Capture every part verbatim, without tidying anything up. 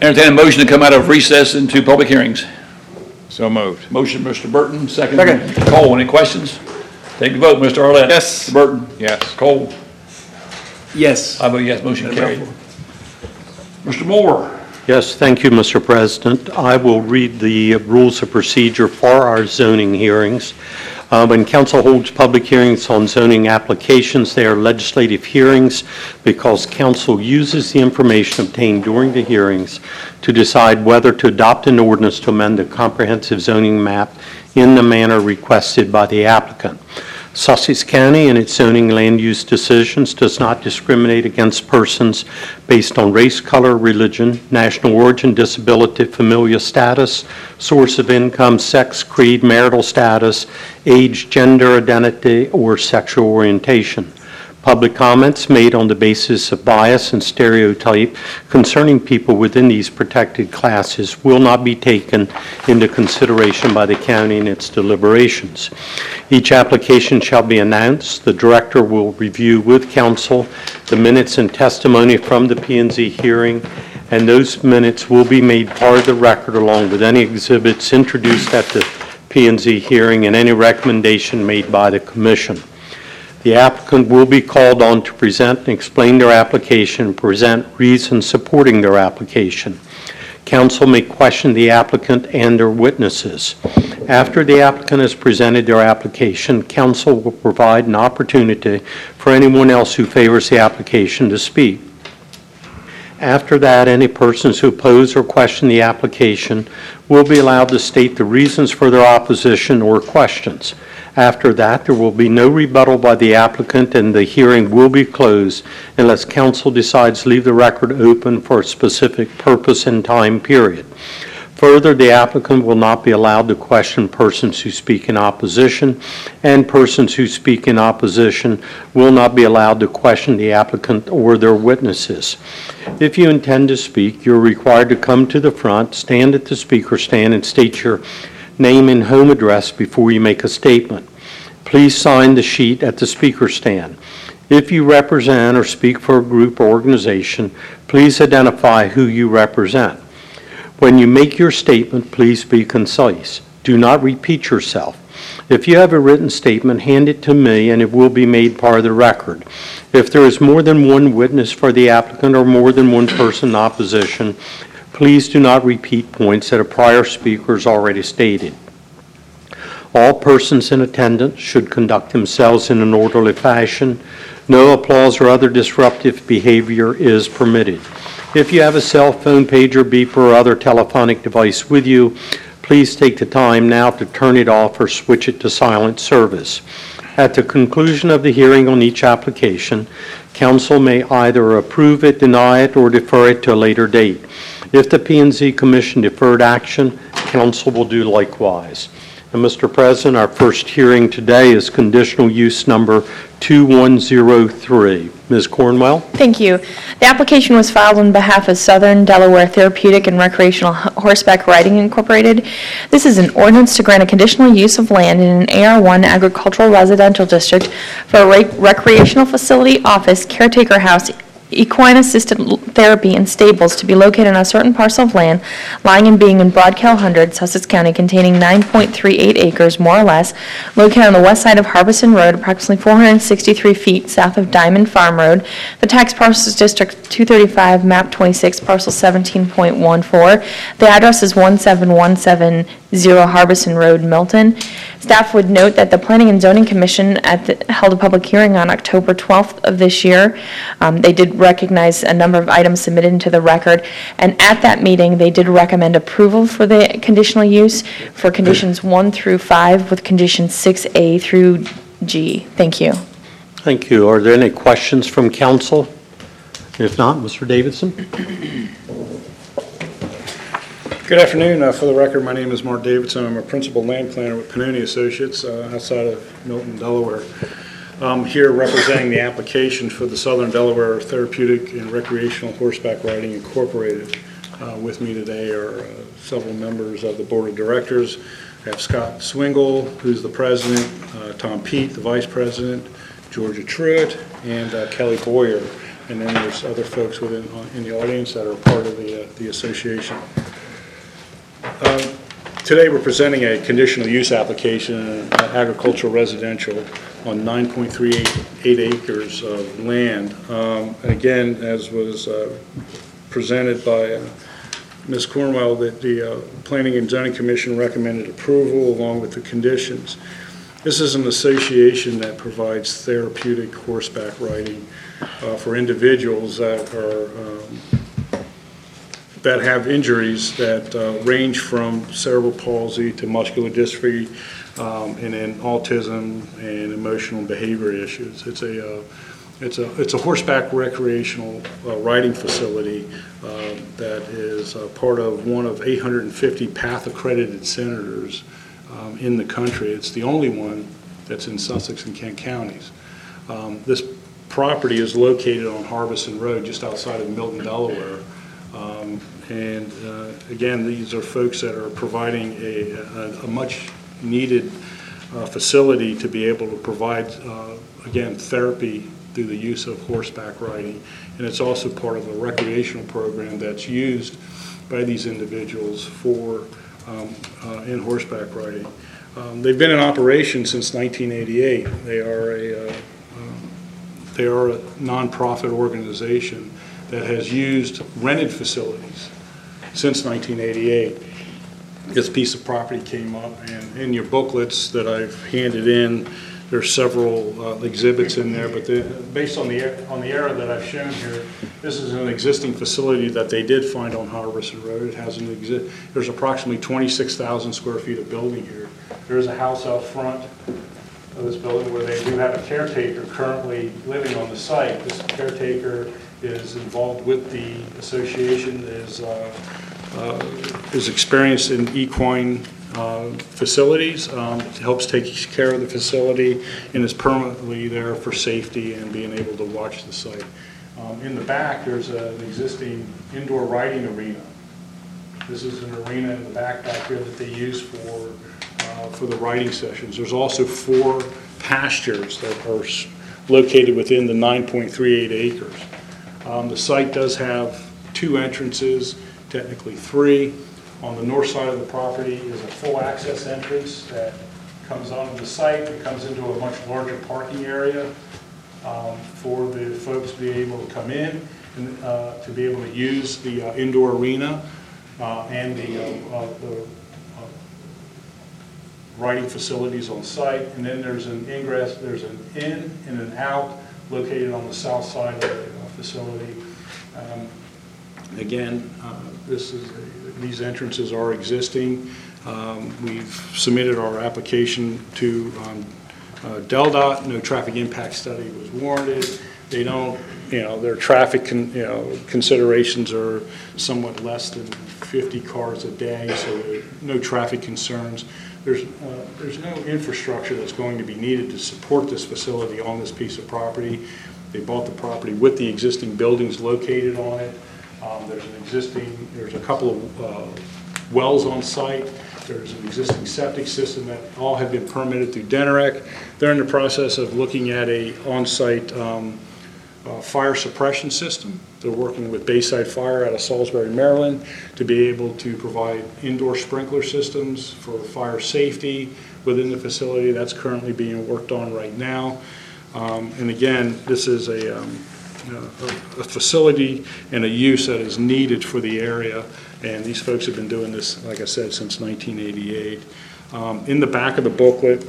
Entertain a motion to come out of recess into public hearings. So moved. Motion, Mister Burton, second. Second. Cole, any questions? Take the vote, Mister Arlett. Yes. Mister Burton. Yes. Cole. Yes. I vote yes, motion carried. Mister Moore. Yes, thank you, Mister President. I will read the rules of procedure for our zoning hearings. Uh, When council holds public hearings on zoning applications, they are legislative hearings because council uses the information obtained during the hearings to decide whether to adopt an ordinance to amend the comprehensive zoning map in the manner requested by the applicant. Sussex County, in its zoning land use decisions, does not discriminate against persons based on race, color, religion, national origin, disability, familial status, source of income, sex, creed, marital status, age, gender identity, or sexual orientation. Public comments made on the basis of bias and stereotype concerning people within these protected classes will not be taken into consideration by the county in its deliberations. Each application shall be announced. The director will review with council the minutes and testimony from the P and Z hearing, and those minutes will be made part of the record along with any exhibits introduced at the P and Z hearing and any recommendation made by the commission. The applicant will be called on to present and explain their application and present reasons supporting their application. Council may question the applicant and their witnesses. After the applicant has presented their application, council will provide an opportunity for anyone else who favors the application to speak. After that, any persons who oppose or question the application will be allowed to state the reasons for their opposition or questions. After that, there will be no rebuttal by the applicant and the hearing will be closed unless council decides to leave the record open for a specific purpose and time period. Further, the applicant will not be allowed to question persons who speak in opposition, and persons who speak in opposition will not be allowed to question the applicant or their witnesses. If you intend to speak, you're required to come to the front, stand at the speaker stand, and state your name and home address before you make a statement. Please sign the sheet at the speaker stand. If you represent or speak for a group or organization, please identify who you represent. When you make your statement, please be concise. Do not repeat yourself. If you have a written statement, hand it to me and it will be made part of the record. If there is more than one witness for the applicant or more than one person in opposition, please do not repeat points that a prior speaker has already stated. All persons in attendance should conduct themselves in an orderly fashion. No applause or other disruptive behavior is permitted. If you have a cell phone, pager, beeper, or other telephonic device with you, please take the time now to turn it off or switch it to silent service. At the conclusion of the hearing on each application, council may either approve it, deny it, or defer it to a later date. If the P and Z Commission deferred action, council will do likewise. And Mister President, our first hearing today is conditional use number two one zero three. Miz Cornwell? Thank you. The application was filed on behalf of Southern Delaware Therapeutic and Recreational Horseback Riding Incorporated. This is an ordinance to grant a conditional use of land in an A R one agricultural residential district for a rec- recreational facility, office, caretaker house, equine assisted therapy, and stables to be located on a certain parcel of land lying and being in Broadkill Hundred, Sussex County, containing nine point three eight acres, more or less, located on the west side of Harbison Road, approximately four hundred sixty-three feet south of Diamond Farm Road. The tax parcel is District two thirty-five, map twenty-six, parcel seventeen point one four. The address is one seven one seven zero Harbison Road, Milton. Staff would note that the Planning and Zoning Commission at the, held a public hearing on October twelfth of this year. Um, they did recognize a number of items submitted into the record, and at that meeting they did recommend approval for the conditional use for conditions one through five with conditions six A through G. Thank you. Thank you. Are there any questions from council? If not, Mister Davidson? Good afternoon. Uh, for the record, my name is Mark Davidson. I'm a principal land planner with Pannoni Associates uh, outside of Milton, Delaware. I'm here representing the application for the Southern Delaware Therapeutic and Recreational Horseback Riding Incorporated. Uh, with me today are uh, several members of the board of directors. I have Scott Swingle, who's the president, uh, Tom Pete, the vice president, Georgia Truitt, and uh, Kelly Boyer. and then there's other folks within, in the audience that are part of the, uh, the association. Um, Today, we're presenting a conditional use application, uh, agricultural residential, on nine point three eight acres of land. Um, Again, as was uh, presented by uh, Miz Cornwell, that the uh, Planning and Zoning Commission recommended approval along with the conditions. This is an association that provides therapeutic horseback riding uh, for individuals that are um, that have injuries that uh, range from cerebral palsy to muscular dystrophy, um, and then autism and emotional and behavior issues. It's a uh, it's a it's a horseback recreational uh, riding facility uh, that is uh, part of one of eight hundred fifty PATH accredited centers um, in the country. It's the only one that's in Sussex and Kent counties. Um, this property is located on Harbison Road, just outside of Milton, Delaware. Um, and uh, again, these are folks that are providing a, a, a much needed uh, facility to be able to provide, uh, again, therapy through the use of horseback riding. And it's also part of a recreational program that's used by these individuals for um, uh, in horseback riding. Um, they've been in operation since nineteen eighty-eight. They are a uh, um, they are a nonprofit organization that has used rented facilities since nineteen eighty-eight. This piece of property came up, and in your booklets that I've handed in, there's several uh, exhibits in there, but the, based on the on the era that I've shown here, this is an existing facility that they did find on Harbison Road. It has an exi- there's approximately twenty-six thousand square feet of building here. There's a house out front of this building where they do have a caretaker currently living on the site. This caretaker is involved with the association, is uh, uh, is experienced in equine uh, facilities, um, helps take care of the facility, and is permanently there for safety and being able to watch the site. Um, in the back, there's a, an existing indoor riding arena. This is an arena in the back back here that they use for uh, for the riding sessions. There's also four pastures that are s- located within the nine point three eight acres. Um, the site does have two entrances, technically three. On the north side of the property is a full access entrance that comes onto the site. It comes into a much larger parking area um, for the folks to be able to come in and uh, to be able to use the uh, indoor arena uh, and the, uh, uh, the uh, riding facilities on site. And then there's an ingress, there's an in and an out located on the south side of the uh, facility. Um, again, uh, this is a, these entrances are existing. Um, we've submitted our application to um, uh, DelDOT. No traffic impact study was warranted. They don't, you know, their traffic con, you know, considerations are somewhat less than fifty cars a day, so there are no traffic concerns. There's, uh, there's no infrastructure that's going to be needed to support this facility on this piece of property. They bought the property with the existing buildings located on it. Um, there's an existing, there's a couple of uh, wells on site. There's an existing septic system that all have been permitted through DENEREC. They're in the process of looking at a on-site um, uh, fire suppression system. They're working with Bayside Fire out of Salisbury, Maryland, to be able to provide indoor sprinkler systems for fire safety within the facility. That's currently being worked on right now. Um, and again, this is a, um, a, a facility and a use that is needed for the area. And these folks have been doing this, like I said, since nineteen eighty-eight. Um, in the back of the booklet,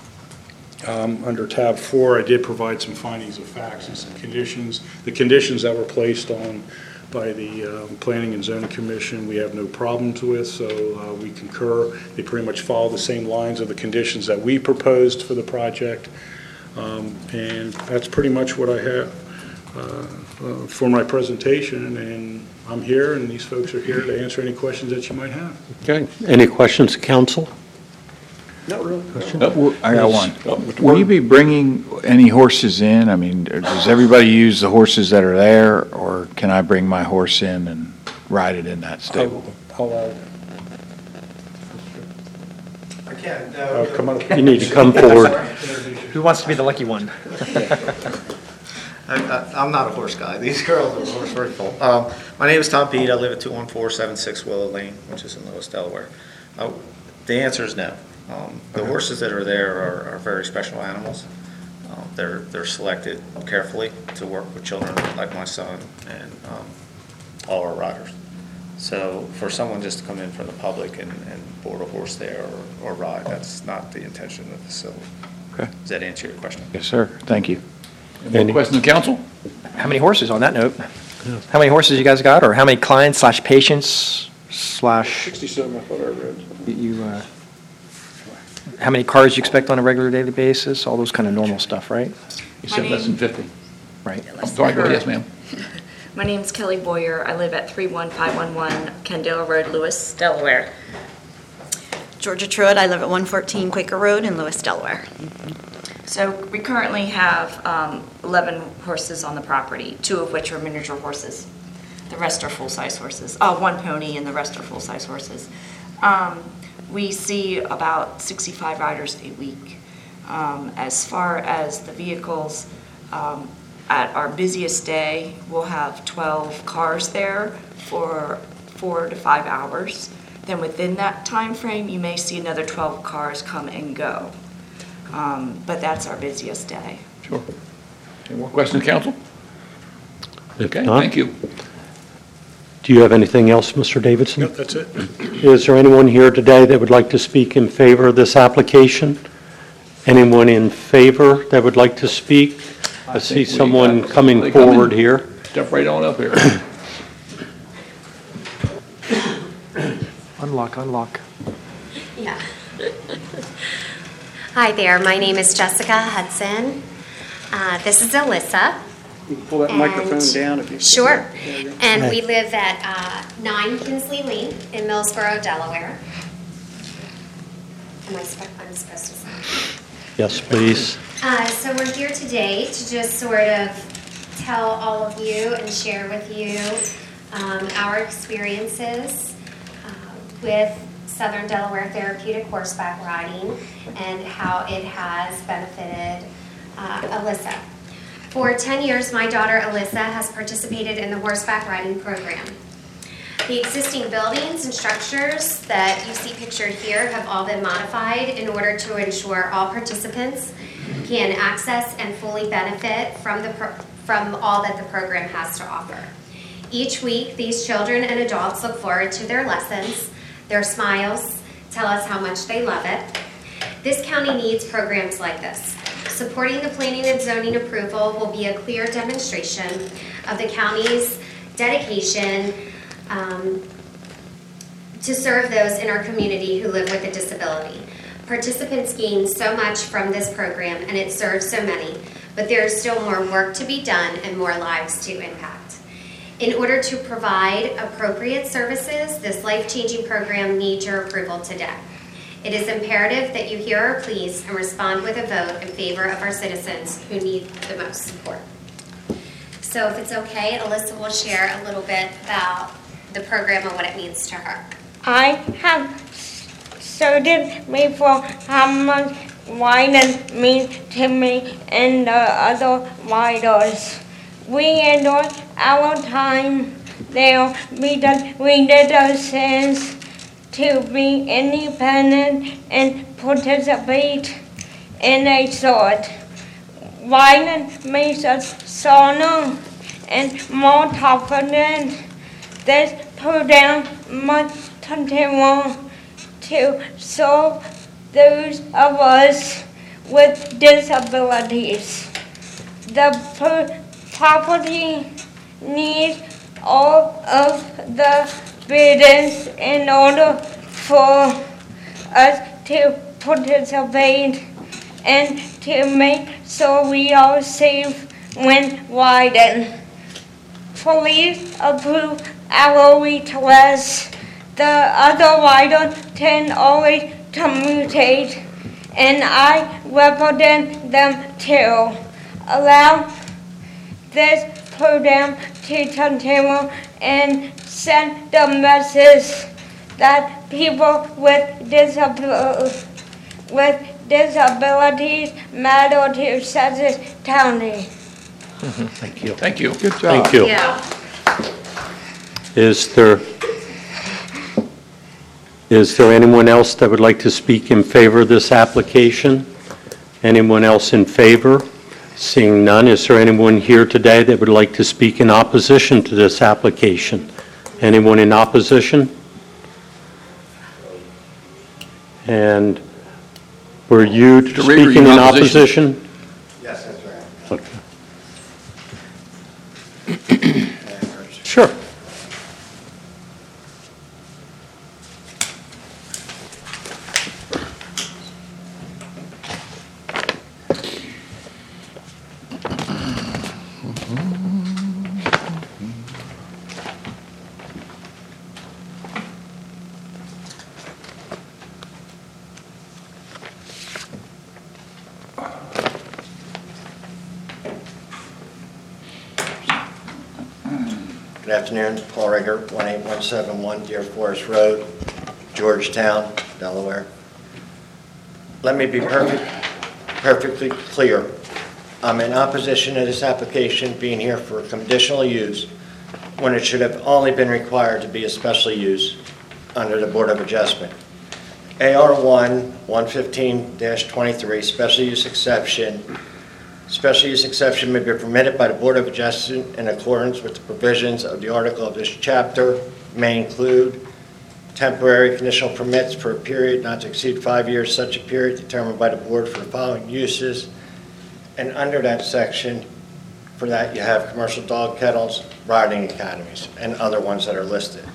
um, under tab four, I did provide some findings of facts and some conditions. The conditions that were placed on by the um, Planning and Zoning Commission, we have no problems with, so uh, we concur. They pretty much follow the same lines of the conditions that we proposed for the project. Um, and that's pretty much what I have uh, uh, for my presentation, and I'm here, and these folks are here to answer any questions that you might have. Okay. Any questions, council? Not really. Uh, I got one. Oh, Mister Will you Ward? be bringing any horses in? I mean, does everybody use the horses that are there, or can I bring my horse in and ride it in that stable? I'll, uh, I can, no. uh, come on. You need to come forward. Who wants to be the lucky one? I, I, I'm not a horse guy. These girls are horse people. Um, my name is Tom Pete. I live at two one four seven six Willow Lane, which is in Lewis, Delaware. Uh, the answer is no. Um, the Okay. horses that are there are, are very special animals. Um, they're they're selected carefully to work with children like my son and um, all our riders. So for someone just to come in from the public and, and board a horse there or, or ride, that's not the intention of the facility. Okay. Does that answer your question? Yes, sir. Thank you. Any more questions of council? How many horses, on that note? How many horses you guys got, or how many clients slash patients slash, sixty-seven, I thought I read. you, uh, how many cars you expect on a regular daily basis? All those kind of normal stuff, right? You said less than fifty. Right. I'm sorry, go ahead, yes, ma'am. My name's Kelly Boyer. I live at three one five one one Candela Road, Lewis, Delaware. Georgia Truitt, I live at one fourteen Quaker Road in Lewis, Delaware. So we currently have um, eleven horses on the property, two of which are miniature horses. The rest are full-size horses. Oh, one pony and the rest are full-size horses. Um, We see about sixty-five riders a week. Um, As far as the vehicles, um, at our busiest day, we'll have twelve cars there for four to five hours. Then within that time frame, you may see another twelve cars come and go. Um, But that's our busiest day. Sure. Any more questions of council? If Okay, not, thank you. Do you have anything else, Mister Davidson? Yep, that's it. Is there anyone here today that would like to speak in favor of this application? Anyone in favor that would like to speak? I see think we someone got coming somebody coming. forward here. Step right on up here. Unlock, unlock. Yeah. Hi there, my name is Jessica Hudson. Uh, This is Alyssa. You can pull that And- microphone down if you. Sure. There you go. And we live at uh, nine Kinsley Lane in Millsboro, Delaware. Am I sp- I'm supposed to say? Yes, please. Uh, So we're here today to just sort of tell all of you and share with you um, our experiences uh, with Southern Delaware Therapeutic Horseback Riding and how it has benefited uh, Alyssa. For ten years, my daughter Alyssa has participated in the horseback riding program. The existing buildings and structures that you see pictured here have all been modified in order to ensure all participants can access and fully benefit from the pro- from all that the program has to offer. Each week, these children and adults look forward to their lessons. Their smiles tell us how much they love it. This county needs programs like this. Supporting the planning and zoning approval will be a clear demonstration of the county's dedication um, to serve those in our community who live with a disability. Participants gain so much from this program and it serves so many, but there is still more work to be done and more lives to impact. In order to provide appropriate services, this life-changing program needs your approval today. It is imperative that you hear our pleas and respond with a vote in favor of our citizens who need the most support. So if it's okay, Alyssa will share a little bit about the program and what it means to her. I have studied before how much riding means to me and the other riders. We enjoy our time there because we did those things to be independent and participate in a sport. Riding makes us stronger and more confident. This program must continue to serve those of us with disabilities. The pro- property needs all of the burdens in order for us to participate and to make sure we are safe when riding. Please approve our request. The other riders can always communicate, and I represent them too. Allow this program to continue and send the message that people with disabilities with disabilities matter to Sussex County. Thank you. Thank you. Good job. Thank you. Yeah. Is there, is there anyone else that would like to speak in favor of this application? Anyone else in favor? Seeing none, is there anyone here today that would like to speak in opposition to this application? Anyone in opposition? And were you Mister Reed, are you speaking in in opposition? opposition? Yes, that's right. Okay. Sure. Good afternoon, Paul Rigger, one eight one seven one Deer Forest Road, Georgetown, Delaware. Let me be perfect, perfectly clear. I'm in opposition to this application being here for conditional use when it should have only been required to be a special use under the Board of Adjustment. A R one one fifteen dash twenty-three, special use exception. Special use exception may be permitted by the Board of Adjustment in accordance with the provisions of the article of this chapter, may include temporary conditional permits for a period not to exceed five years, such a period determined by the board for the following uses. And under that section, for that you have commercial dog kennels, riding academies, and other ones that are listed.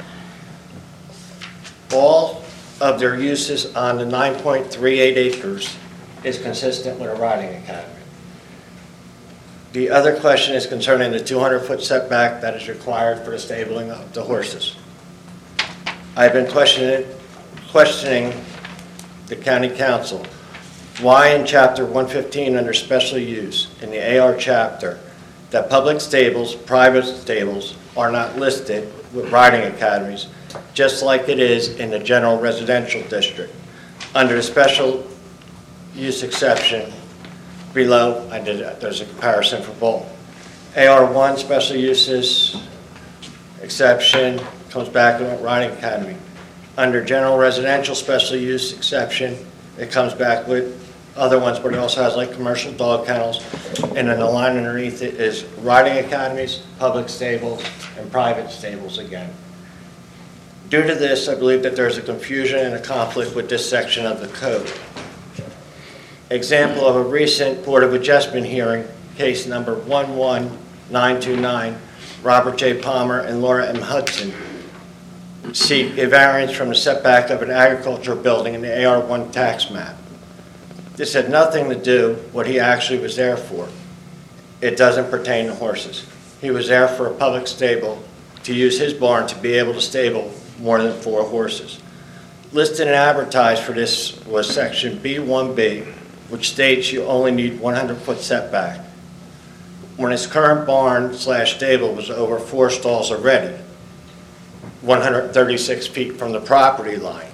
All of their uses on the nine point three eight acres is consistent with a riding academy. The other question is concerning the two hundred foot setback that is required for the stabling of the horses. I've been questioning, questioning the county council. Why in chapter one fifteen under special use in the A R chapter that public stables, private stables are not listed with riding academies, just like it is in the general residential district. Under the special use exception, below, I did, there's a comparison for both. A R one special uses exception comes back with riding academy. Under general residential special use exception, it comes back with other ones, but it also has like commercial dog kennels. And then the line underneath it is riding academies, public stables, and private stables again. Due to this, I believe that there's a confusion and a conflict with this section of the code. Example of a recent Board of Adjustment hearing, case number one one nine two nine, Robert J. Palmer and Laura M. Hudson seek a variance from the setback of an agricultural building in the A R one tax map. This had nothing to do with what he actually was there for. It doesn't pertain to horses. He was there for a public stable to use his barn to be able to stable more than four horses. Listed and advertised for this was section B one B, which states you only need one hundred foot setback. When his current barn slash stable was over four stalls already, one hundred thirty-six feet from the property line.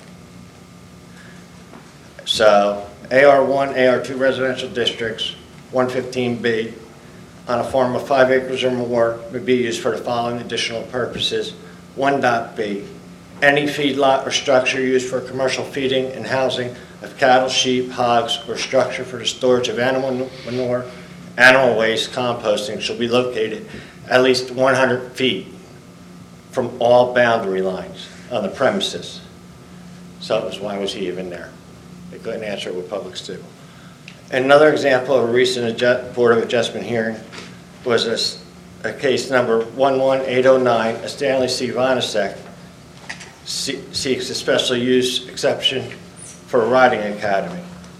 So A R one, A R two residential districts, one fifteen B, on a farm of five acres or more would be used for the following additional purposes. one B, any feedlot or structure used for commercial feeding and housing of cattle, sheep, hogs, or structure for the storage of animal manure, animal waste, composting shall be located at least one hundred feet from all boundary lines on the premises. So it was, why was he even there? They couldn't answer it with public stable. Another example of a recent adjust, Board of Adjustment hearing was a, a case number one one eight oh nine, a Stanley C. Vonasek seeks a special use exception for a riding academy.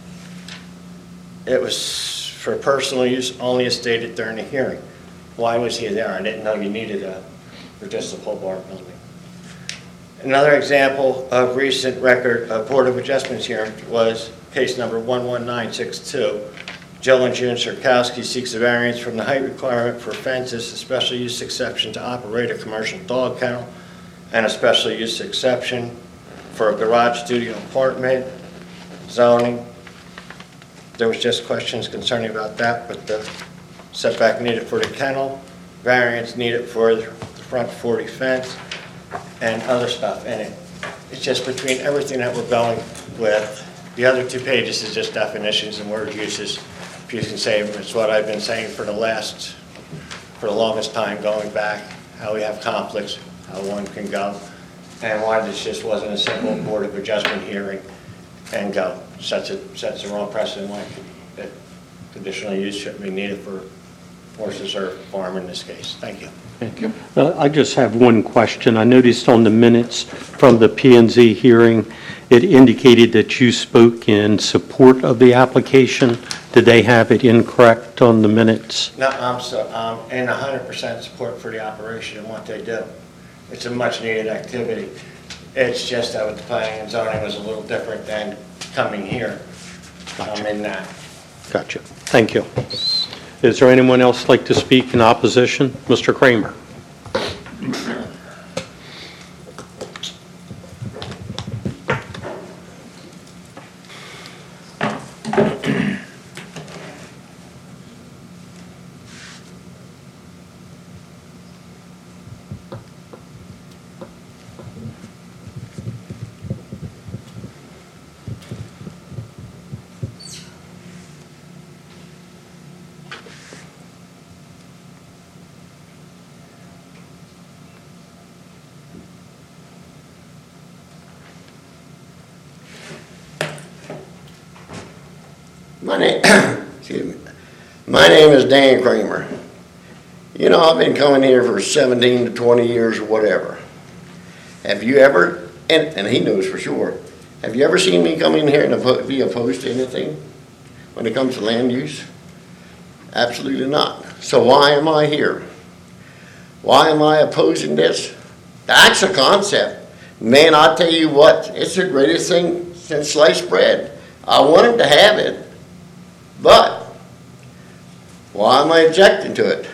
It was for personal use only as stated during the hearing. Why was he there? I didn't know you needed a for just a pole barn building. Another example of recent record of Board of Adjustments hearing was case number one one nine six two. Joe and June Sirkowski seeks a variance from the height requirement for fences, a special use exception to operate a commercial dog kennel, and a special use exception for a garage studio apartment, zoning. There was just questions concerning about that, but the setback needed for the kennel, variance needed for the front forty fence, and other stuff in it. It's just between everything that we're going with. The other two pages is just definitions and word uses. If you can say, it's what I've been saying for the last, for the longest time, going back, how we have conflicts, how one can go, and why this just wasn't a simple Board of Adjustment hearing and go. Sets it, sets the wrong precedent, like that conditional use shouldn't be needed for horses or farm in this case. Thank you. Thank you. Uh, I just have one question. I noticed on the minutes from the P and Z hearing, it indicated that you spoke in support of the application. Did they have it incorrect on the minutes? No, I'm so, I'm in one hundred percent support for the operation and what they do. It's a much-needed activity. It's just that with the planning and zoning was a little different than coming here. Gotcha. I'm in that. Gotcha. Thank you. Is there anyone else like to speak in opposition? Mister Kramer. My name, excuse me. My name is Dan Kramer. You know, I've been coming here for seventeen to twenty years or whatever. Have you ever, and, and he knows for sure, have you ever seen me come in here and oppo- be opposed to anything when it comes to land use? Absolutely not. So why am I here? Why am I opposing this? That's a concept. Man, I tell you what, it's the greatest thing since sliced bread. I wanted to have it. But why am I objecting to it?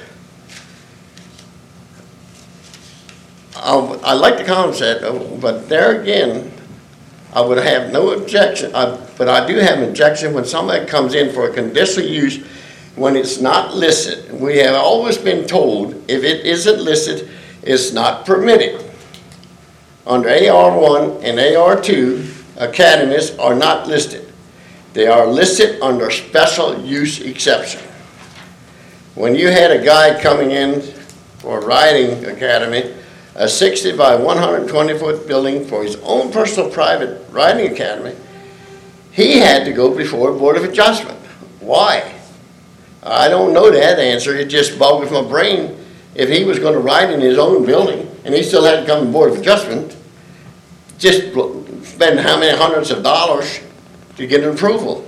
I, I like the concept, but there again, I would have no objection. I, but I do have an objection when somebody comes in for a conditional use when it's not listed. We have always been told if it isn't listed, it's not permitted. Under A R one and A R two, academies are not listed. They are listed under special use exception. When you had a guy coming in for a riding academy, a sixty by one hundred twenty foot building for his own personal private riding academy, he had to go before a Board of Adjustment. Why? I don't know that answer. It just boggles my brain. If he was going to ride in his own building and he still had to come to Board of Adjustment, just spend how many hundreds of dollars to get an approval.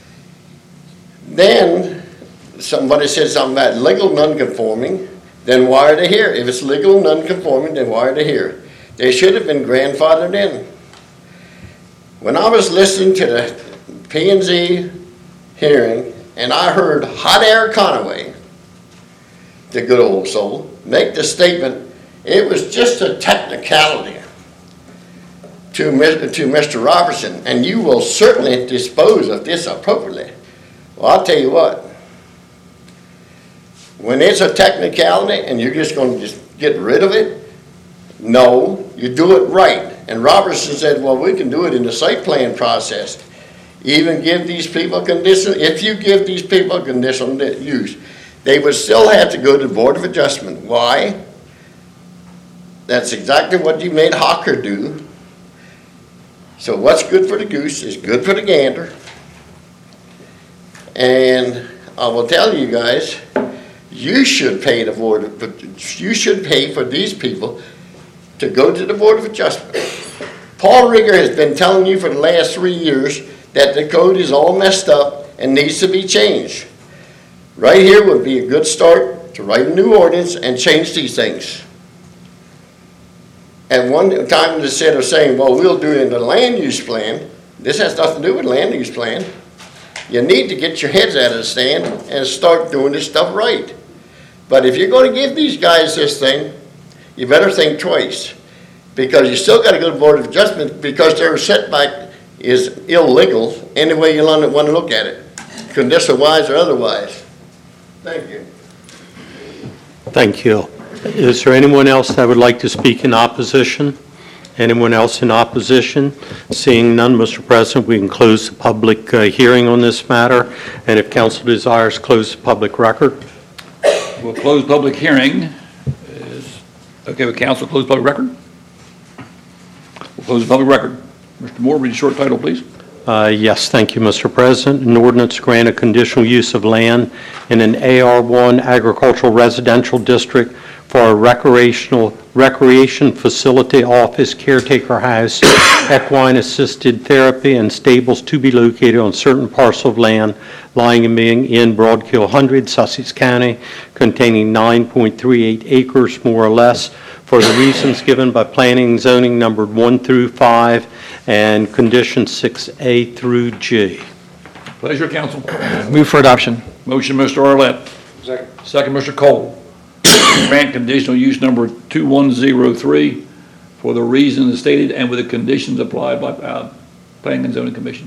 Then somebody said something about legal non-conforming, then why are they here? If it's legal non-conforming, then why are they here? They should have been grandfathered in. When I was listening to the P and Z hearing, and I heard Hot Air Conaway, the good old soul, make the statement, it was just a technicality to Mister Robertson, and you will certainly dispose of this appropriately. Well, I'll tell you what, when it's a technicality and you're just going to just get rid of it, no, you do it right. And Robertson said, well, we can do it in the site plan process. Even give these people conditional, if you give these people conditional use, they would still have to go to the Board of Adjustment. Why? That's exactly what you made Hocker do. So what's good for the goose is good for the gander. And I will tell you guys, you should pay the board, you should pay for these people to go to the Board of Adjustment. Paul Rigger has been telling you for the last three years that the code is all messed up and needs to be changed. Right here would be a good start to write a new ordinance and change these things. At one time, instead of saying, well, we'll do it in the land use plan, this has nothing to do with land use plan. You need to get your heads out of the stand and start doing this stuff right. But if you're going to give these guys this thing, you better think twice. Because you still got to go to the Board of Adjustment because their setback is illegal any way you want to look at it, conditional wise or otherwise. Thank you. Thank you. Is there anyone else that would like to speak in opposition? Anyone else in opposition? Seeing none, Mister President, we can close the public uh, hearing on this matter, and if council desires, close the public record. We'll close public hearing. Is okay with council, close public record? We'll close the public record. Mister Moore, read the short title, please. Uh, Yes, thank you, Mister President. An ordinance to grant a conditional use of land in an A R one agricultural residential district for a recreational, recreation facility, office, caretaker house, equine assisted therapy, and stables to be located on certain parcel of land lying and being in Broadkill one hundred, Sussex County, containing nine point three eight acres, more or less, for the reasons given by planning and zoning numbered one through five and conditions six A through G. Pleasure, council. Move for adoption. Motion, Mister Arlett. Second. Second, Mister Cole. Grant conditional use number two one zero three for the reasons stated and with the conditions applied by uh, Planning and Zoning Commission.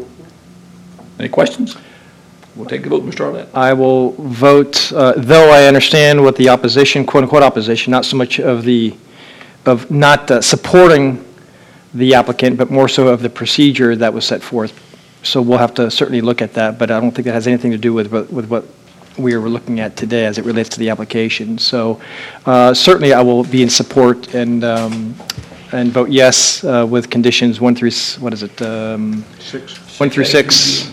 Any questions? We'll take the vote, Mister Arlett. I will vote, uh, though I understand what the opposition, quote-unquote opposition, not so much of the, of not uh, supporting the applicant, but more so of the procedure that was set forth. So we'll have to certainly look at that, but I don't think that has anything to do with, with what we are looking at today as it relates to the application. So uh, certainly I will be in support and um, and vote yes uh, with conditions one through, what is it? Um, Six. One through six,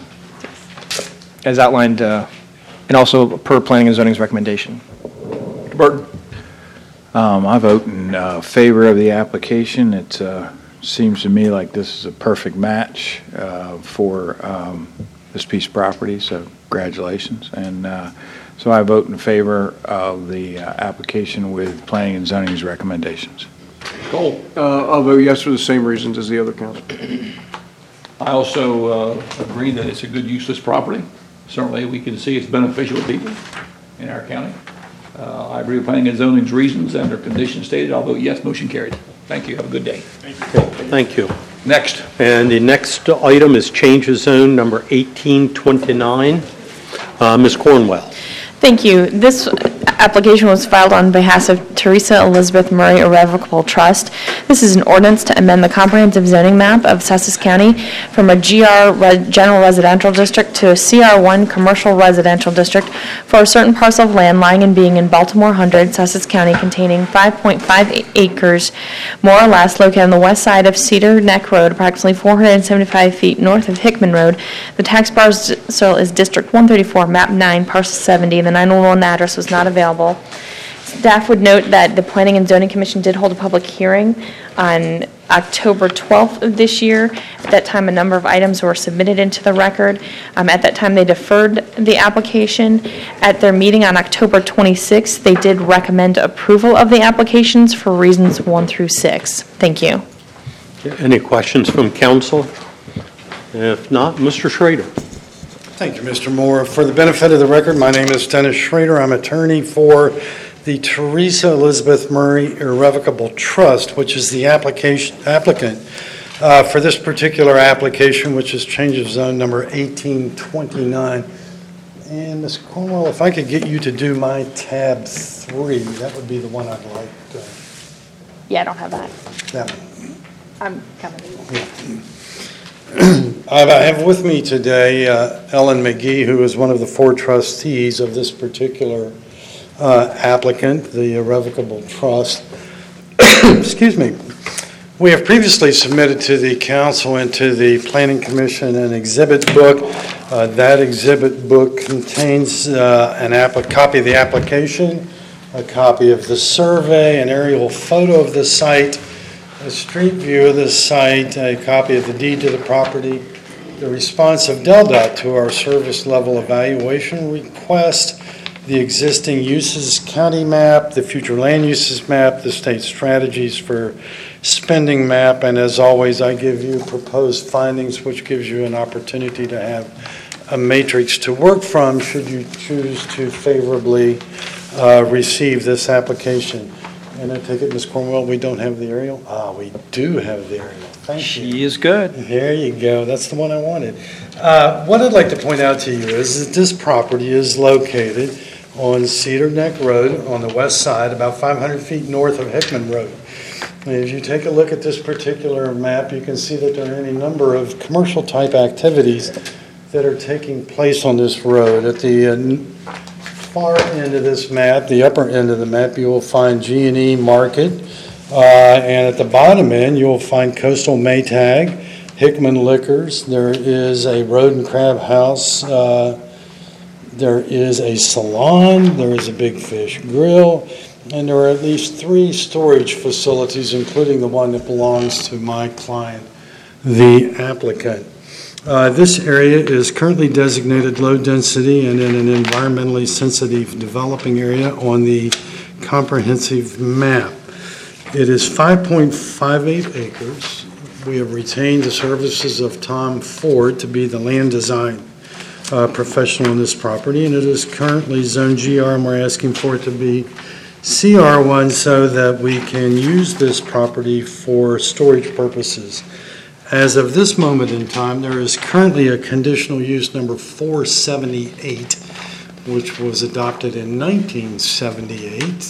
as outlined, uh, and also per Planning and Zoning's recommendation. Mister Burton. Um, I vote in uh, favor of the application. It uh, seems to me like this is a perfect match uh, for um, this piece of property, so congratulations. And uh, so I vote in favor of the uh, application with Planning and Zoning's recommendations. Cole. Uh, I'll vote yes for the same reasons as the other council. I also uh, agree that it's a good use of this property. Certainly, we can see it's beneficial to people in our county. Uh, I agree with Planning and Zoning's reasons and their conditions stated. I'll vote yes, motion carried. Thank you. Have a good day. Thank you. Next. And the next item is change of zone number eighteen twenty-nine. Uh, Miz Cornwell. Thank you. This application was filed on behalf of Teresa Elizabeth Murray Irrevocable Trust. This is an ordinance to amend the comprehensive zoning map of Sussex County from a G R re- general residential district to a C R one commercial residential district for a certain parcel of land lying and being in Baltimore one hundred, Sussex County, containing five point five acres, more or less, located on the west side of Cedar Neck Road, approximately four hundred seventy-five feet north of Hickman Road. The tax parcel is District one thirty-four, Map nine, Parcel seventy. The nine one one address was not available. Staff would note that the Planning and Zoning Commission did hold a public hearing on October twelfth of this year. At that time, a number of items were submitted into the record. Um, At that time, they deferred the application. At their meeting on October twenty-sixth, they did recommend approval of the applications for reasons one through six. Thank you. Any questions from council? If not, Mister Schrader. Thank you, Mister Moore. For the benefit of the record, my name is Dennis Schrader. I'm attorney for the Teresa Elizabeth Murray Irrevocable Trust, which is the application applicant uh, for this particular application, which is change of zone number eighteen twenty-nine. And Miz Cornwell, if I could get you to do my tab three, that would be the one I'd like. To, Yeah, I don't have that. that one. I'm coming. Yeah. I have with me today uh, Ellen McGee, who is one of the four trustees of this particular uh, applicant, the Irrevocable Trust. Excuse me. We have previously submitted to the council and to the Planning Commission an exhibit book. Uh, that exhibit book contains uh, an app- a copy of the application, a copy of the survey, an aerial photo of the site, a street view of the site, a copy of the deed to the property, the response of DelDOT to our service level evaluation request, the existing uses county map, the future land uses map, the state strategies for spending map, and as always, I give you proposed findings, which gives you an opportunity to have a matrix to work from should you choose to favorably uh, receive this application. And I take it, Miz Cornwell, we don't have the aerial? Ah, we do have the aerial. Thank you. She is good. There you go. That's the one I wanted. Uh, what I'd like to point out to you is that this property is located on Cedar Neck Road on the west side, about five hundred feet north of Hickman Road. And if you take a look at this particular map, you can see that there are any number of commercial-type activities that are taking place on this road. At the uh, far end of this map, the upper end of the map, you will find G and E Market, uh, and at the bottom end, you will find Coastal Maytag, Hickman Liquors. There is a Road and Crab House. Uh, there is a salon. There is a Big Fish Grill. And there are at least three storage facilities, including the one that belongs to my client, the applicant. Uh, this area is currently designated low density and in an environmentally sensitive developing area on the comprehensive map. It is five point five eight acres. We have retained the services of Tom Ford to be the land design uh, professional on this property, and it is currently zone G R, and we're asking for it to be C R one so that we can use this property for storage purposes. As of this moment in time, there is currently a conditional use number four seventy-eight, which was adopted in nineteen seventy-eight,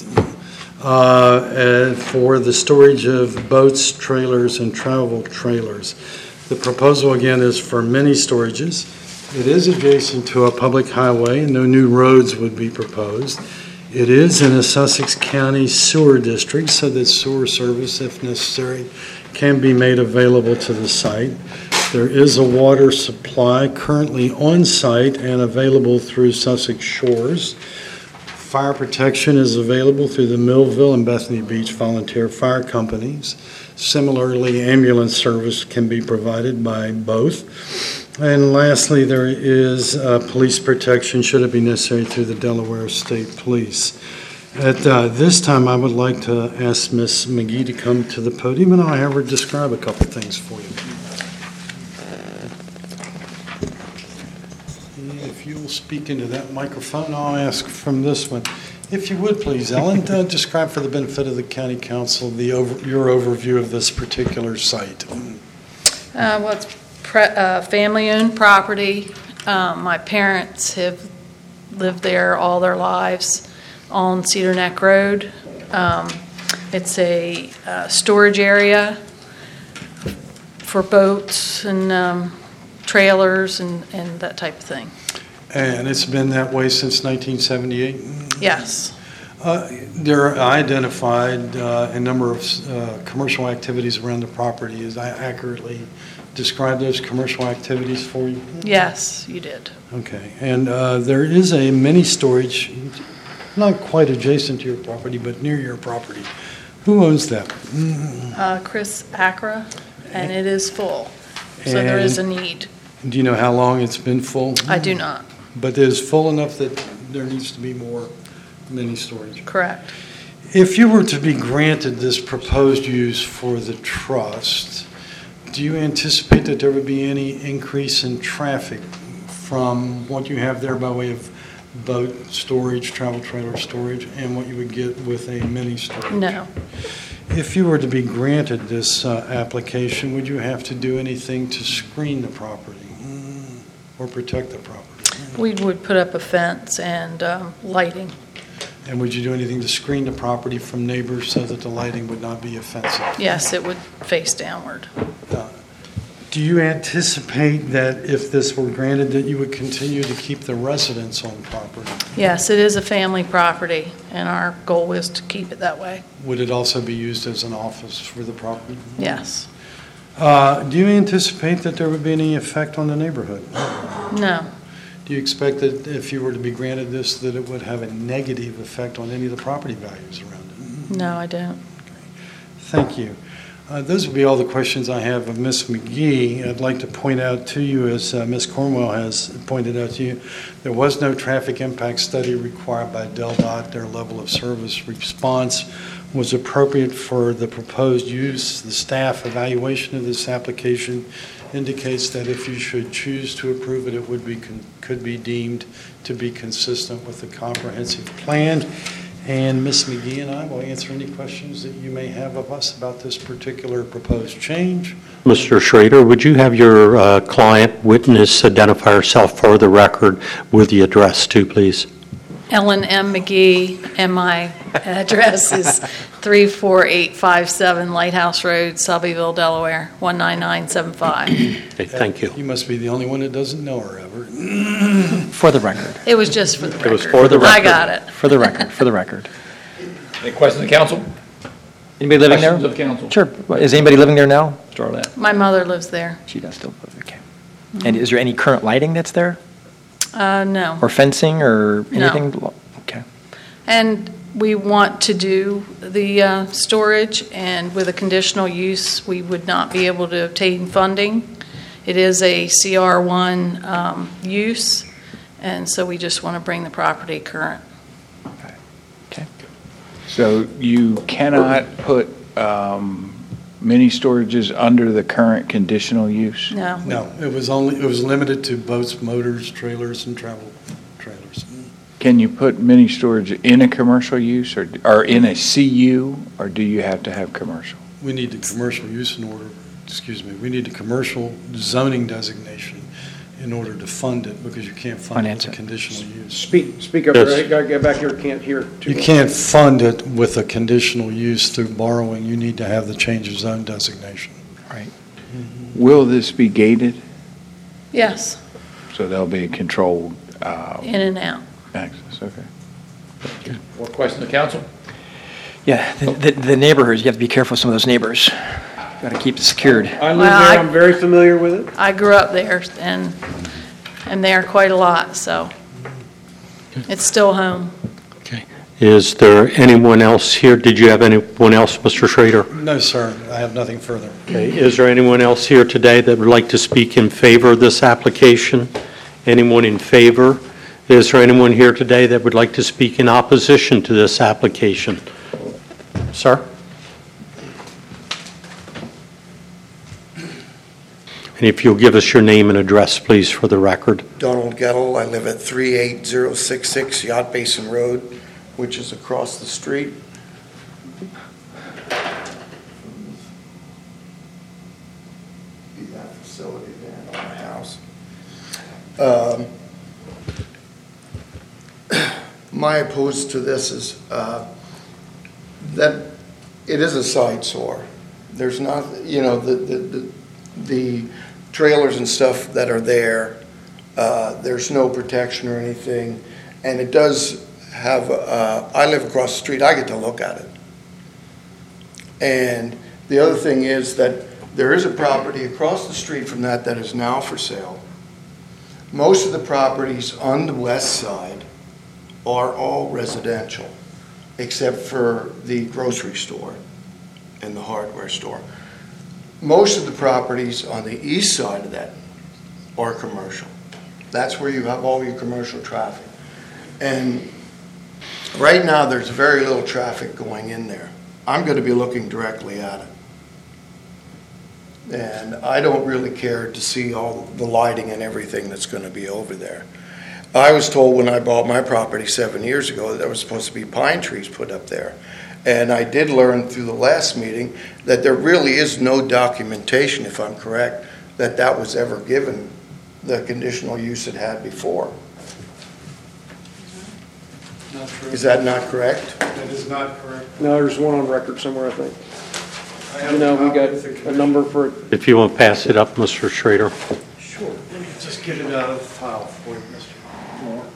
uh, for the storage of boats, trailers, and travel trailers. The proposal, again, is for many storages. It is adjacent to a public highway, and no new roads would be proposed. It is in a Sussex County sewer district, so that sewer service, if necessary, can be made available to the site. There is a water supply currently on site and available through Sussex Shores. Fire protection is available through the Millville and Bethany Beach volunteer fire companies. Similarly, ambulance service can be provided by both. And lastly, there is uh, police protection, should it be necessary, through the Delaware State Police. At uh, this time, I would like to ask Miz McGee to come to the podium, and I'll have her describe a couple things for you. And if you'll speak into that microphone, I'll ask from this one. If you would, please, Ellen, uh, describe for the benefit of the county council the over, your overview of this particular site. Uh, well, it's pre- uh, family-owned property. Um, my parents have lived there all their lives on Cedar Neck Road. Um, it's a uh, storage area for boats and um, trailers and, and that type of thing. And it's been that way since nineteen seventy-eight? Yes. Uh, There are identified uh, a number of uh, commercial activities around the property. Is I accurately describe those commercial activities for you? Yes, you did. Okay. And uh, there is a mini storage, not quite adjacent to your property, but near your property. Who owns that? Uh, Chris Acra, and it is full. So there is a need. Do you know how long it's been full? I do not. But it is full enough that there needs to be more mini storage? Correct. If you were to be granted this proposed use for the trust, do you anticipate that there would be any increase in traffic from what you have there by way of boat storage, travel trailer storage, and what you would get with a mini storage? No. If you were to be granted this uh, application, would you have to do anything to screen the property or protect the property? We would put up a fence and um, lighting. And would you do anything to screen the property from neighbors so that the lighting would not be offensive? Yes, it would face downward. Uh, Do you anticipate that if this were granted, that you would continue to keep the residents on property? Yes, it is a family property, and our goal is to keep it that way. Would it also be used as an office for the property? Yes. Uh, Do you anticipate that there would be any effect on the neighborhood? No. Do you expect that if you were to be granted this, that it would have a negative effect on any of the property values around it? No, I don't. Thank you. Uh, Those would be all the questions I have of Miz McGee. I'd like to point out to you, as uh, Miz Cornwell has pointed out to you, there was no traffic impact study required by DelDOT. Their level of service response was appropriate for the proposed use. The staff evaluation of this application indicates that if you should choose to approve it, it would be con- could be deemed to be consistent with the comprehensive plan. And Miz McGee and I will answer any questions that you may have of us about this particular proposed change. Mister Schrader, would you have your uh, client witness identify herself for the record with the address too, please? Ellen M. McGee, and my address is three four eight five seven Lighthouse Road, Selbyville, Delaware, one nine nine seven five. Okay, thank you. You must be the only one that doesn't know her, ever. For the record. It was just for the record. It was for the I record. got it. For the record, for the record. Any questions of the council? Anybody living there? Questions of council? Sure. Is anybody living there now? Start that. My mother lives there. She does still live, okay. And is there any current lighting that's there? Uh, no. Or fencing or No. anything? Okay. And we want to do the uh, storage, and with a conditional use, we would not be able to obtain funding. It is a C R one um, use, and so we just want to bring the property current. So you cannot put um, mini storages under the current conditional use? No. No, it was only, it was limited to boats, motors, trailers, and travel trailers. Can you put mini storage in a commercial use or, or in a C U, or do you have to have commercial? We need the commercial use in order, excuse me, we need a commercial zoning designation in order to fund it, because you can't fund it Finance with a it. conditional use. Speak, speak up, Yes. there. Gotta get back here, can't hear too You much. can't fund it with a conditional use through borrowing. You need to have the change of zone designation. Right. Will this be gated? Yes, So there'll be a controlled uh, in and out. access, okay. More questions of council? Yeah, the, the, the neighborhoods, you have to be careful of some of those neighbors. Got to keep it secured. I live Well, there, I- I'm very familiar with it. I grew up there and, and there quite a lot, so it's still home. Okay. Is there anyone else here? Did you have anyone else, Mister Schrader? No, sir, I have nothing further. Okay. Is there anyone else here today that would like to speak in favor of this application? Anyone in favor? Is there anyone here today that would like to speak in opposition to this application? Sir? And if you'll give us your name and address, please, for the record. Donald Gettle, I live at three eight zero six six Yacht Basin Road, which is across the street. Be that facility there on my house. Um, My opposed to this is uh, that it is a side sore. There's not, you know, the, the, the the trailers and stuff that are there, uh, there's no protection or anything, and it does have, uh, I live across the street, I get to look at it. And the other thing is that there is a property across the street from that that is now for sale. Most of the properties on the west side are all residential, except for the grocery store and the hardware store. Most of the properties on the east side of that are commercial. That's where you have all your commercial traffic. And right now, there's very little traffic going in there. I'm going to be looking directly at it. And I don't really care to see all the lighting and everything that's going to be over there. I was told when I bought my property seven years ago that there was supposed to be pine trees put up there. And I did learn through the last meeting that there really is no documentation, if I'm correct, that that was ever given the conditional use it had before. Not true. Is that not correct? That is not correct. No, there's one on record somewhere, I think. You know, we got a number for it. If you want to pass it up, Mister Schrader. Sure, let me just get it out of the file for you, Mister Moore.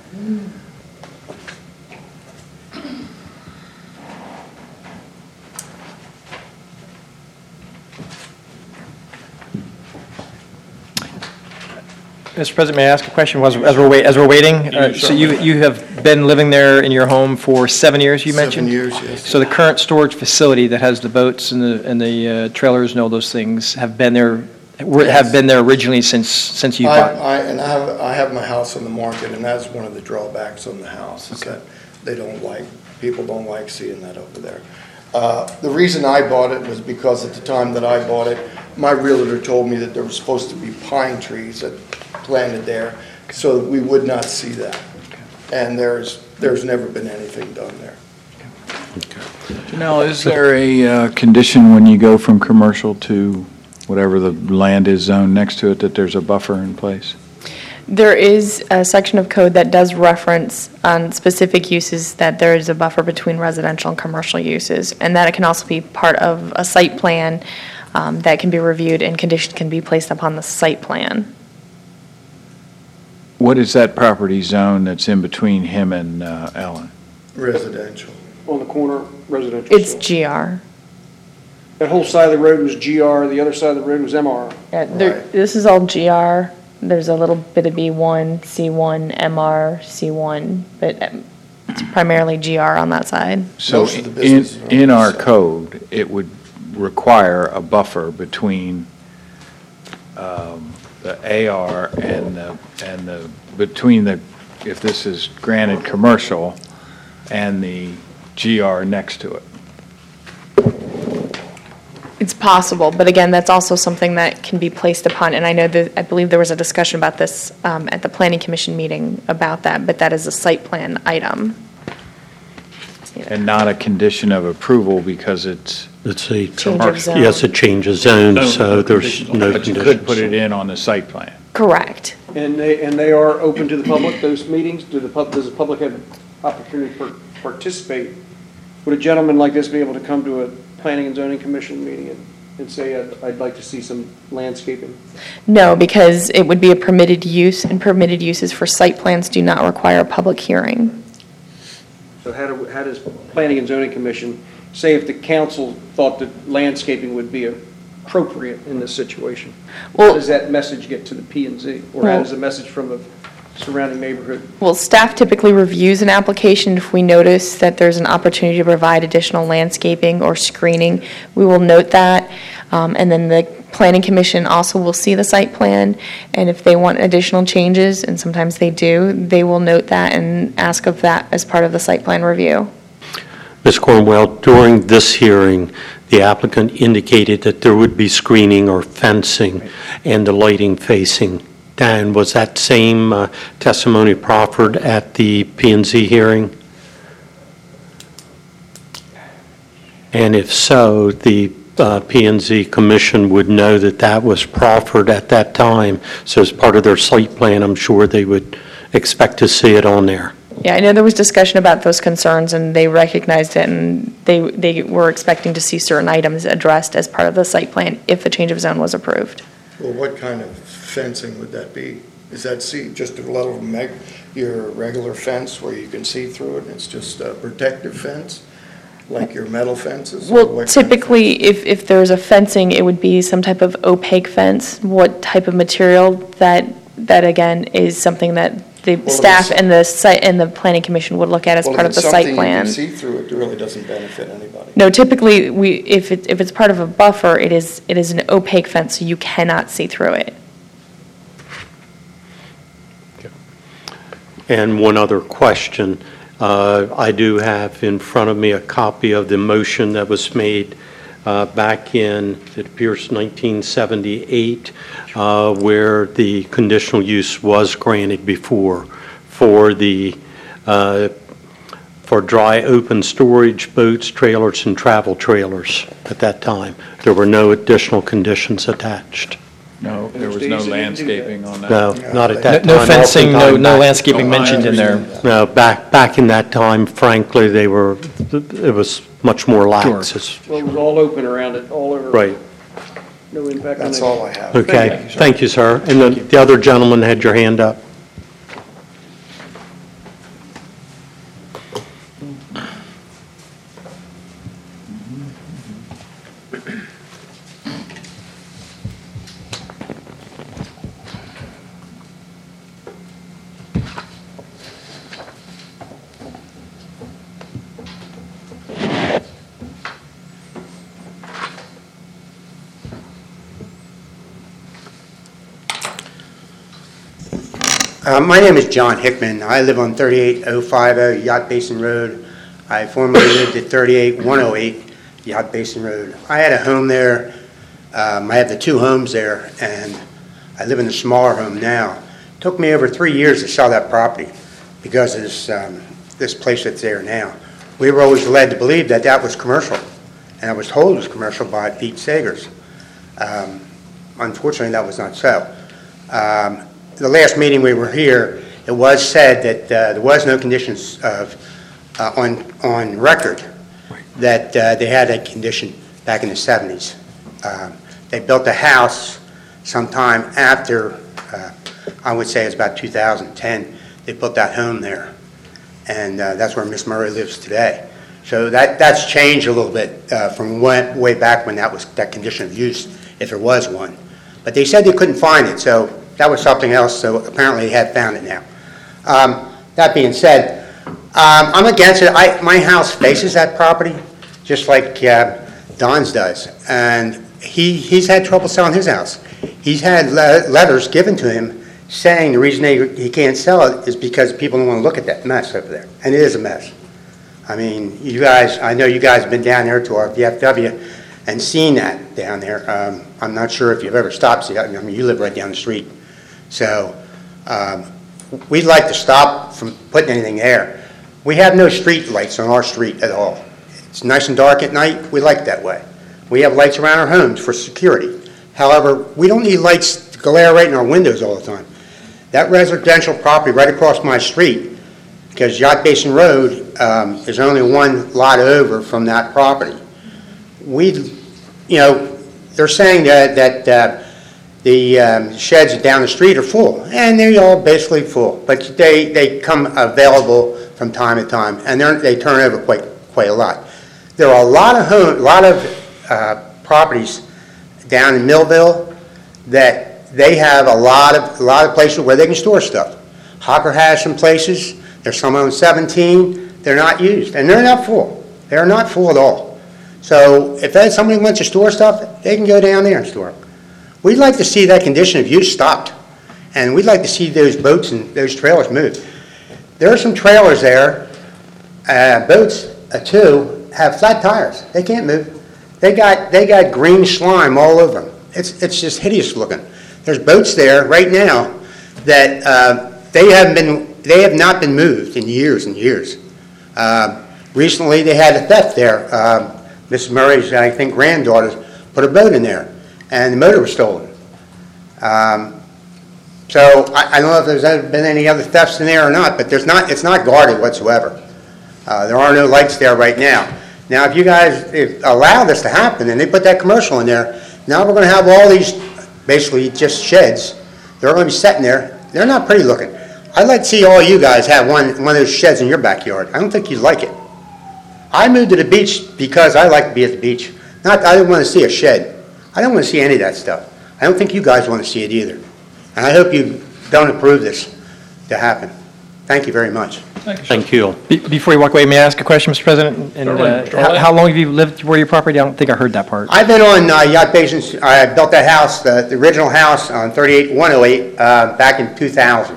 Mister President, may I ask a question as as we're wait, as we're waiting? Uh, So you, you have been living there in your home for seven years, you mentioned? Seven years, yes. So the current storage facility that has the boats and the, and the uh, trailers and all those things have been there, were- have been there originally since, since you I, bought? I, and I have, I have my house on the market, and that's one of the drawbacks on the house, is that they don't like, people don't like seeing that over there. Uh, the reason I bought it was because at the time that I bought it, my realtor told me that there was supposed to be pine trees that planted there, so that we would not see that. And there's, there's never been anything done there. Janelle, is there a uh, condition when you go from commercial to whatever the land is zoned next to it, that there's a buffer in place? There is a section of code that does reference on specific uses that there is a buffer between residential and commercial uses, and that it can also be part of a site plan um, that can be reviewed and conditions can be placed upon the site plan. What is that property zone that's in between him and uh, Ellen? Residential. On the corner, residential. It's G R. That whole side of the road was G R, the other side of the road was M R. Yeah, there, this is all G R. There's a little bit of B one, C one, M R, C one, but um, it's primarily G R on that side. So Most of the in, businesses are on in the our side. code, it would require a buffer between um, the A R and the, and the, between the, if this is granted commercial, and the G R next to it. It's possible, but again, that's also something that can be placed upon, and I know that, I believe there was a discussion about this um, at the Planning Commission meeting about that, but that is a site plan item. And not a condition of approval because it's It's a, Change of zone. yes, a change of zone, No, so no there's conditions on no it. But you conditions. could put it in on the site plan. Correct. And they, and they are open to the public, those meetings? Do the pub, does the public have opportunity to participate? Would a gentleman like this be able to come to a Planning and Zoning Commission meeting and, and say, I'd, I'd like to see some landscaping? No, because it would be a permitted use, and permitted uses for site plans do not require a public hearing. So how do, how does Planning and Zoning Commission, say if the council thought that landscaping would be appropriate in this situation? How Well- does that message get to the P and Z? Or how Well- does the message from the surrounding neighborhood? Well, staff typically reviews an application. If we notice that there's an opportunity to provide additional landscaping or screening, we will note that. Um, And then the Planning Commission also will see the site plan, and if they want additional changes, and sometimes they do, they will note that and ask of that as part of the site plan review. Miz Cornwell, during this hearing, the applicant indicated that there would be screening or fencing and the lighting facing down. Was that same uh, testimony proffered at the P and Z hearing? And if so, the uh, P and Z Commission would know that that was proffered at that time. So as part of their site plan, I'm sure they would expect to see it on there. Yeah, I know there was discussion about those concerns, and they recognized it, and they, they were expecting to see certain items addressed as part of the site plan if the change of zone was approved. Well, what kind of fencing would that be? Is that see, just a little, meg- your regular fence where you can see through it, and it's just a protective fence, like your metal fences? Or Well, what kind of typically, if, if there's a fencing, it would be some type of opaque fence. What type of material, that, that again, is something that the Well, if staff it's- and the site, and the planning commission would look at as Well, part if of the it's site something plan. you can see through, it really doesn't benefit anybody. No, typically, we, if it, if it's part of a buffer, it is, it is an opaque fence, so you cannot see through it. And one other question. Uh, I do have in front of me a copy of the motion that was made uh, back in, it appears nineteen seventy-eight, uh, where the conditional use was granted before for the, uh, for dry open storage, boats, trailers, and travel trailers at that time. There were no additional conditions attached. No, there was no landscaping on that. No, not at that time. No no fencing, no Oftentimes no back- landscaping mentioned in there. No, back, back in that time, frankly, they were, it was much more lax. It's- Well, it was all open around it, all over. Right. No impact on That's it. all I have. Okay, thank you, sir. And then the other gentleman had your hand up. Uh, My name is John Hickman. I live on thirty-eight oh five oh Yacht Basin Road. I formerly lived at thirty-eight one oh eight Yacht Basin Road. I had a home there. Um, I have the two homes there, and I live in a smaller home now. Took me over three years to sell that property because of this, um, this place that's there now. We were always led to believe that that was commercial, and I was told it was commercial by Pete Sagers. Um, Unfortunately, that was not so. Um, the last meeting we were here, it was said that uh, there was no conditions of, uh, on, on record that uh, they had a condition back in the seventies. Um, They built a house sometime after, uh, I would say it's about two thousand ten, they built that home there. And uh, that's where Miss Murray lives today. So that, that's changed a little bit uh, from when, way back when that was, that condition of use, if there was one. But they said they couldn't find it, so that was something else, so apparently they had found it now. Um, That being said, um, I'm against it. I, my house faces that property, just like uh, Don's does. And he, he's had trouble selling his house. He's had le- letters given to him saying the reason they, he can't sell it is because people don't want to look at that mess over there. And it is a mess. I mean, you guys, I know you guys have been down there to our V F W and seen that down there. Um, I'm not sure if you've ever stopped to see that. I mean, you live right down the street. So um, we'd like to stop from putting anything there. We have no street lights on our street at all. It's nice and dark at night. We like it that way. We have lights around our homes for security. However, we don't need lights to glare right in our windows all the time. That residential property right across my street, because Yacht Basin Road um, is only one lot over from that property. We, you know, they're saying that, that uh, the um, sheds down the street are full, and they're all basically full, but they, they come available from time to time, and they're, they turn over quite, quite a lot. There are a lot of home, a lot of uh, properties down in Millville that they have a lot of a lot of places where they can store stuff. Hawker has some places. There's some on seventeen. They're not used, and they're not full. They're not full at all. So if that, somebody wants to store stuff, they can go down there and store it. We'd like to see that condition of use stopped, and we'd like to see those boats and those trailers moved. There are some trailers there, uh, boats, uh, too, have flat tires. They can't move. They got they got green slime all over them. It's it's just hideous looking. There's boats there right now that uh, they haven't been, they have not been moved in years and years. Uh, recently, they had a theft there. Uh, Miss Murray's, I think, granddaughter put a boat in there, and the motor was stolen. Um, so I, I don't know if there's ever been any other thefts in there or not, but there's not. It's not guarded whatsoever. Uh, there are no lights there right now. Now, if you guys if allow this to happen and they put that commercial in there, now we're going to have all these basically just sheds. They're going to be sitting there. They're not pretty looking. I'd like to see all you guys have one, one of those sheds in your backyard. I don't think you'd like it. I moved to the beach because I like to be at the beach. Not, I didn't want to see a shed. I don't want to see any of that stuff. I don't think you guys want to see it either. And I hope you don't approve this to happen. Thank you very much. Thank you. Be- Before you walk away, may I ask a question, Mister President? And Certainly, uh, Mister how Orlando. how long have you lived where your property? I don't think I heard that part. I've been on uh, Yacht Basin. I built that house, the, the original house on thirty-eight one oh eight, uh, back in two thousand.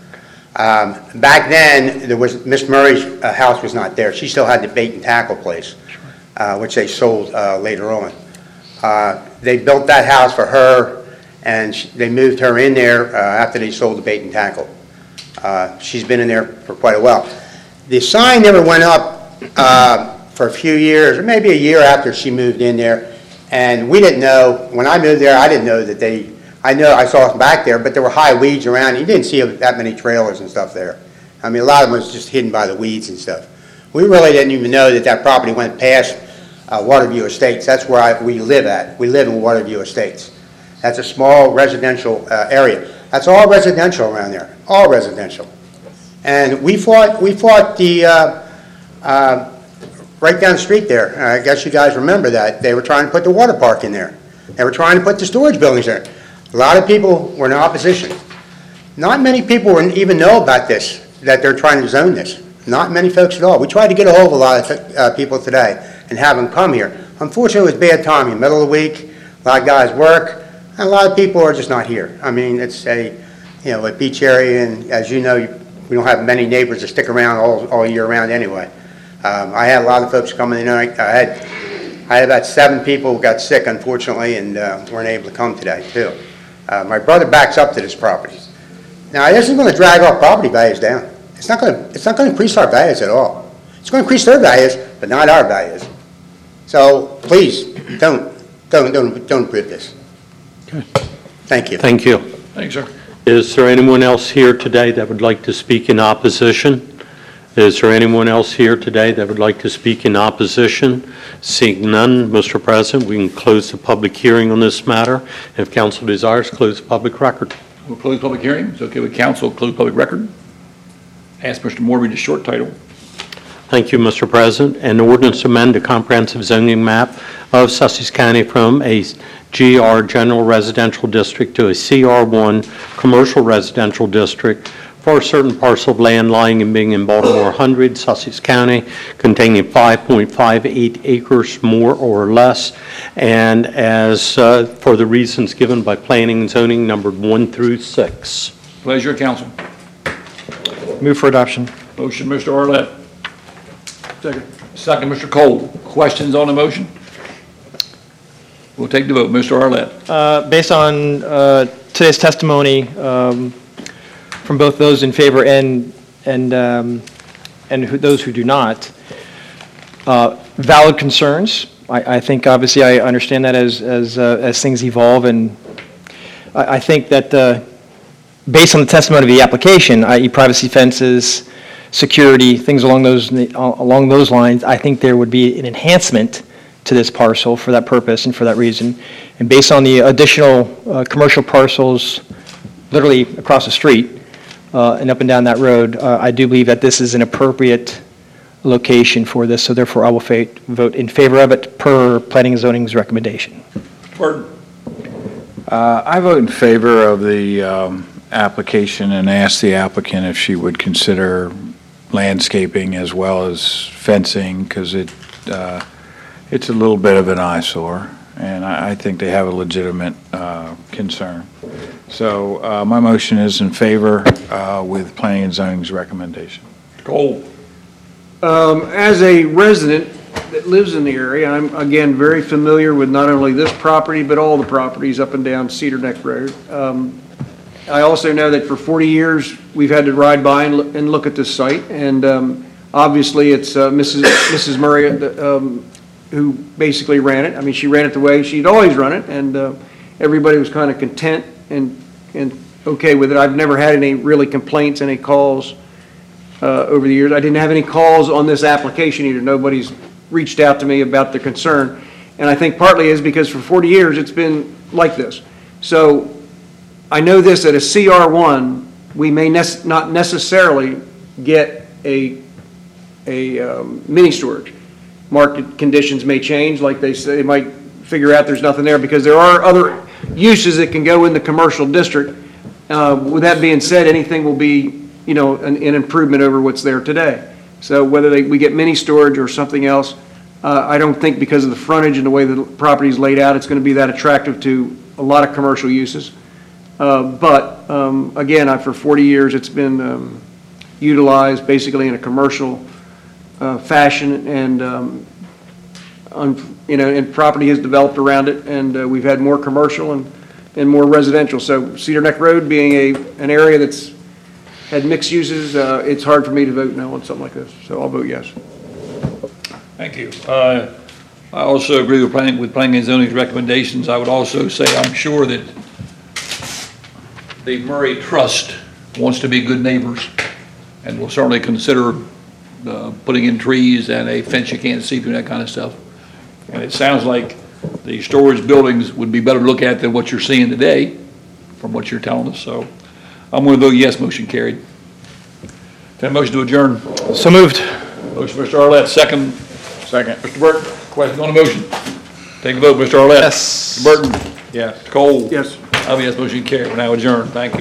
Um, back then, there was Miss Murray's uh, house was not there. She still had the bait and tackle place, uh, which they sold uh, later on. Uh, they built that house for her, and she, they moved her in there uh, after they sold the bait and tackle. Uh, she's been in there for quite a while. The sign never went up uh, for a few years, or maybe a year after she moved in there, and we didn't know, when I moved there, I didn't know that they, I know I saw them back there, but there were high weeds around. You didn't see that many trailers and stuff there. I mean, a lot of them was just hidden by the weeds and stuff. We really didn't even know that that property went past uh, Waterview Estates. That's where I, we live at. We live in Waterview Estates. That's a small residential uh, area. That's all residential around there, all residential. And we fought, we fought the, uh, uh, right down the street there. I guess you guys remember that. They were trying to put the water park in there. They were trying to put the storage buildings there. A lot of people were in opposition. Not many people even know about this, that they're trying to zone this. Not many folks at all. We tried to get a hold of a lot of uh, people today and have them come here. Unfortunately, it was bad timing, middle of the week, a lot of guys work, and a lot of people are just not here. I mean, it's a, you know, a beach area, and as you know, you, we don't have many neighbors that stick around all, all year round anyway. Um, I had a lot of folks coming in. I had, I had about seven people who got sick, unfortunately, and uh, weren't able to come today, too. Uh, my brother backs up to this property. Now, this isn't going to drag our property values down. It's not going to, it's not going to increase our values at all. It's going to increase their values, but not our values. So, please, don't, don't, don't, don't approve this. Thank you. Thank you. Thanks, sir. Is there anyone else here today that would like to speak in opposition? Is there anyone else here today that would like to speak in opposition? Seeing none, Mister President, we can close the public hearing on this matter. If council desires, close the public record. We'll close public hearing. It's okay with council, close public record. Ask Mister Moore to read the short title. Thank you, Mister President. An ordinance to amend the comprehensive zoning map of Sussex County from a G R General Residential District to a C R one Commercial Residential District for a certain parcel of land lying and being in Baltimore one hundred, Sussex County, containing five point five eight acres more or less, and as uh, for the reasons given by planning and zoning numbered one through six. Pleasure, council. Move for adoption. Motion, Mister Arlett. Second. Second, Mister Cole. Questions on the motion? We'll take the vote. Mister Arlett. Uh, Based on uh, today's testimony um, from both those in favor and and um, and who, those who do not, uh, valid concerns. I, I think obviously I understand that as as uh, as things evolve, and I, I think that uh, based on the testimony of the application, that is, privacy fences, security, things along those along those lines, I think there would be an enhancement to this parcel for that purpose and for that reason. And based on the additional uh, commercial parcels literally across the street uh, and up and down that road, uh, I do believe that this is an appropriate location for this, so therefore I will fa- vote in favor of it per Planning and Zoning's recommendation. Burton. Uh, I vote in favor of the um, application and ask the applicant if she would consider landscaping as well as fencing, because it uh, it's a little bit of an eyesore, and I, I think they have a legitimate uh, concern. So uh, my motion is in favor uh, with Planning and Zoning's recommendation. Cole. Um, As a resident that lives in the area, I'm, again, very familiar with not only this property, but all the properties up and down Cedar Neck Road. Um, I also know that for forty years, we've had to ride by and look, and look at this site, and um, obviously, it's uh, Missus Missus Murray uh, um, who basically ran it. I mean, she ran it the way she'd always run it, and uh, everybody was kind of content and, and okay with it. I've never had any really complaints, any calls uh, over the years. I didn't have any calls on this application either. Nobody's reached out to me about their concern, and I think partly is because for forty years, it's been like this. So I know this, at a C R one, we may nec- not necessarily get a, a um, mini storage. Market conditions may change, like they say, they might figure out there's nothing there, because there are other uses that can go in the commercial district. Uh, with that being said, anything will be, you know, an, an improvement over what's there today. So whether they, we get mini storage or something else, uh, I don't think because of the frontage and the way the property is laid out, it's going to be that attractive to a lot of commercial uses. Uh, but um, again, I, for forty years, it's been um, utilized basically in a commercial uh, fashion, and um, un, you know, and property has developed around it, and uh, we've had more commercial and, and more residential. So Cedar Neck Road being a an area that's had mixed uses, uh, it's hard for me to vote no on something like this. So I'll vote yes. Thank you. Uh, I also agree with planning, with planning and zoning's recommendations. I would also say I'm sure that the Murray Trust wants to be good neighbors, and will certainly consider uh, putting in trees and a fence you can't see through, that kind of stuff. And it sounds like the storage buildings would be better to look at than what you're seeing today, from what you're telling us. So I'm going to vote yes. Motion carried. Can I motion to adjourn? So moved. Motion, Mister Arlett. Second. Second. Mister Burton. Question on the motion. Take a vote, Mister Arlett. Yes. Mister Burton. Yes. Mister Cole. Yes. I'll be yes. Motion carried. We're now adjourned. Thank you.